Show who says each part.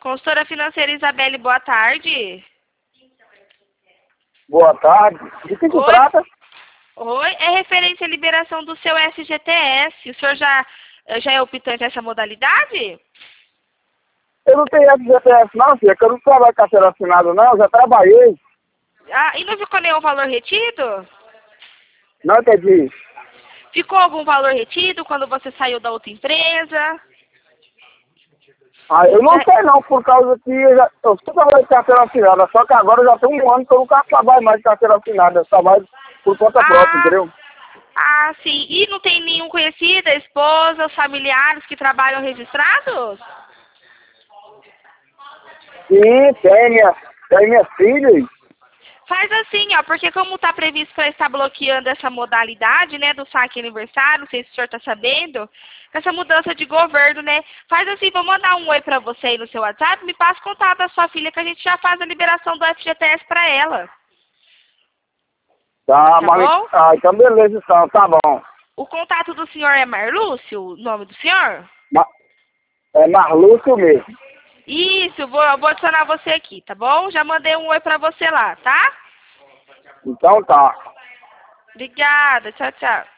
Speaker 1: Consultora financeira Isabelle, boa tarde.
Speaker 2: Boa tarde. De que se
Speaker 1: Oi?
Speaker 2: trata?
Speaker 1: Oi, é referente à liberação do seu FGTS. O senhor já é optante dessa modalidade?
Speaker 2: Eu não tenho FGTS não, filha, que eu não trabalho com carteira assinada não, eu já trabalhei.
Speaker 1: Ah, e não ficou nenhum valor retido?
Speaker 2: Não entendi.
Speaker 1: Ficou algum valor retido quando você saiu da outra empresa?
Speaker 2: Ah, eu não
Speaker 1: Já-
Speaker 2: sei não, por causa que eu só trabalhei com carteira assinada, só que agora eu já tenho um ano que eu nunca trabalho mais de carteira assinada, eu trabalho por conta própria,
Speaker 1: Ah,
Speaker 2: entendeu?
Speaker 1: ah, sim. E não tem nenhum conhecido, esposa, familiares que trabalham registrados?
Speaker 2: Sim, tem minha filha.
Speaker 1: Faz assim, ó, porque como está previsto para estar bloqueando essa modalidade, né, do saque aniversário, não sei se o senhor está sabendo, com essa mudança de governo, né, faz assim, vou mandar um oi para você aí no seu WhatsApp, me passa o contato da sua filha que a gente já faz a liberação do FGTS para ela,
Speaker 2: Tá,
Speaker 1: tá
Speaker 2: mas,
Speaker 1: bom?
Speaker 2: então beleza então, tá bom.
Speaker 1: O contato do senhor é Marlúcio, o nome do senhor?
Speaker 2: Ma, é Marlúcio mesmo.
Speaker 1: Isso, eu vou adicionar você aqui, tá bom? Já mandei um oi para você lá, tá?
Speaker 2: Então tá.
Speaker 1: Obrigada, tchau, tchau.